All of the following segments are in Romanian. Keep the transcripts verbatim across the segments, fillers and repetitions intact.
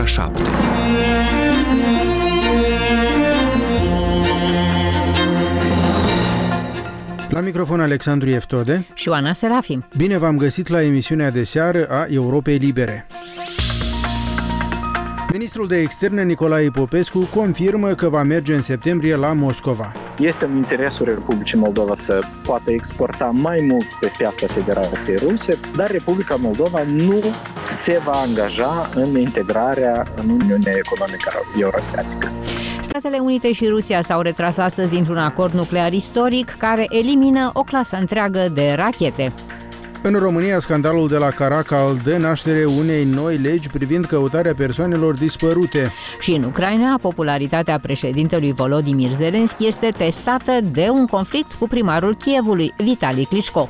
ora șapte. La microfon Alexandru Eftode și Oana Serafim. Bine v-am găsit la emisiunea de seară a Europei Libere. Ministrul de Externe Nicolae Popescu confirmă că va merge în septembrie la Moscova. Este în interesul Republicii Moldova să poată exporta mai mult pe piața Federației Ruse, dar Republica Moldova nu se va angaja în integrarea în Uniunea Economică Eurasiatică. Statele Unite și Rusia s-au retras astăzi dintr-un acord nuclear istoric care elimină o clasă întreagă de rachete. În România, scandalul de la Caracal dă naștere unei noi legi privind căutarea persoanelor dispărute. Și în Ucraina, popularitatea președintelui Volodymyr Zelensky este testată de un conflict cu primarul Kievului, Vitali Klitschko.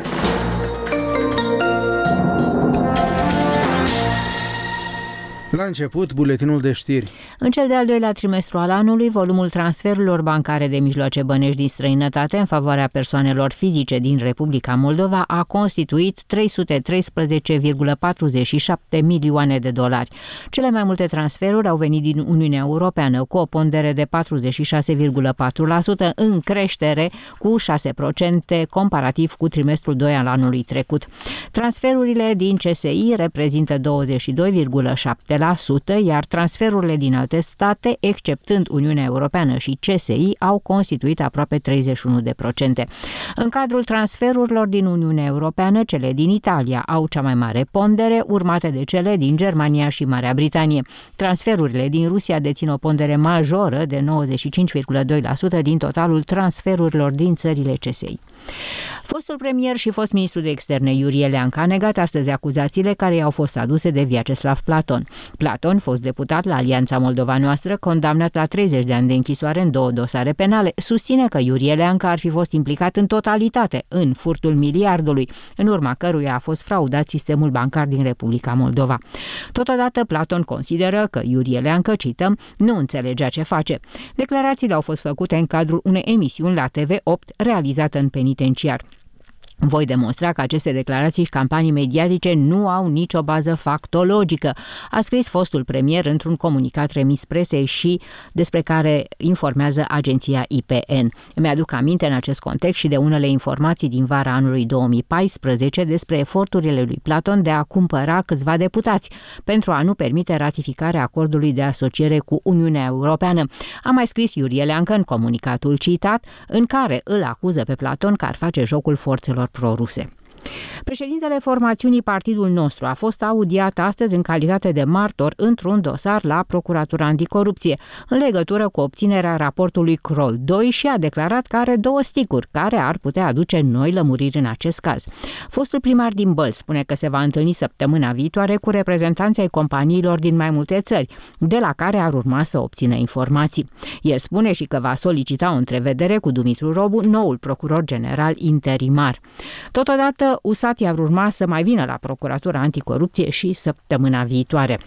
La început, buletinul de știri. În cel de-al doilea trimestru al anului, volumul transferurilor bancare de mijloace bănești din străinătate în favoarea persoanelor fizice din Republica Moldova a constituit trei sute treisprezece virgulă patruzeci și șapte milioane de dolari. Cele mai multe transferuri au venit din Uniunea Europeană, cu o pondere de patruzeci și șase virgulă patru la sută, în creștere cu șase la sută comparativ cu trimestrul doi al anului trecut. Transferurile din C S I reprezintă douăzeci și doi virgulă șapte la sută, iar transferurile din alte state, exceptând Uniunea Europeană și C S I, au constituit aproape treizeci și unu la sută. În cadrul transferurilor din Uniunea Europeană, cele din Italia au cea mai mare pondere, urmate de cele din Germania și Marea Britanie. Transferurile din Rusia dețin o pondere majoră de nouăzeci și cinci virgulă doi la sută din totalul transferurilor din țările C S I. Fostul premier și fost ministru de externe Iurie Leancă a negat astăzi acuzațiile care i-au fost aduse de Vyacheslav Platon. Platon, fost deputat la Alianța Moldova Noastră, condamnat la treizeci de ani de închisoare în două dosare penale, susține că Iurie Leancă ar fi fost implicat în totalitate în furtul miliardului, în urma căruia a fost fraudat sistemul bancar din Republica Moldova. Totodată, Platon consideră că Iurie Leancă, cităm, nu înțelegea ce face. Declarațiile au fost făcute în cadrul unei emisiuni la T V opt realizată în penitenciar. Voi demonstra că aceste declarații și campanii mediatice nu au nicio bază factologică, a scris fostul premier într-un comunicat remis presei și despre care informează agenția I P N. Îmi aduc aminte în acest context și de unele informații din vara anului două mii paisprezece despre eforturile lui Platon de a cumpăra câțiva deputați pentru a nu permite ratificarea acordului de asociere cu Uniunea Europeană. A mai scris Iurie Leancă în comunicatul citat, în care îl acuză pe Platon că ar face jocul forțelor pro-ruse. Președintele formațiunii Partidul Nostru a fost audiat astăzi în calitate de martor într-un dosar la Procuratura Anticorupție, în legătură cu obținerea raportului Kroll doi și a declarat că are două sticuri, care ar putea aduce noi lămuriri în acest caz. Fostul primar din Bălți spune că se va întâlni săptămâna viitoare cu reprezentanții ai companiilor din mai multe țări, de la care ar urma să obțină informații. El spune și că va solicita o întrevedere cu Dumitru Robu, noul procuror general interimar. Totodată, U S A T ar urma să mai vină la Procuratura Anticorupție și săptămâna viitoare.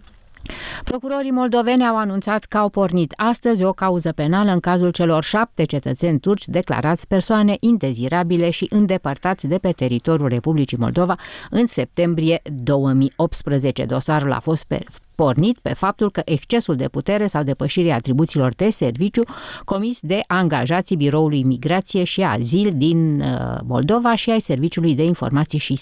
Procurorii moldoveni au anunțat că au pornit astăzi o cauză penală în cazul celor șapte cetățeni turci declarați persoane indezirabile și îndepărtați de pe teritoriul Republicii Moldova în septembrie două mii optsprezece. Dosarul a fost pe pornit pe faptul că excesul de putere sau depășirea atribuțiilor de serviciu comis de angajații Biroului Migrație și Azil din Moldova și ai Serviciului de Informații și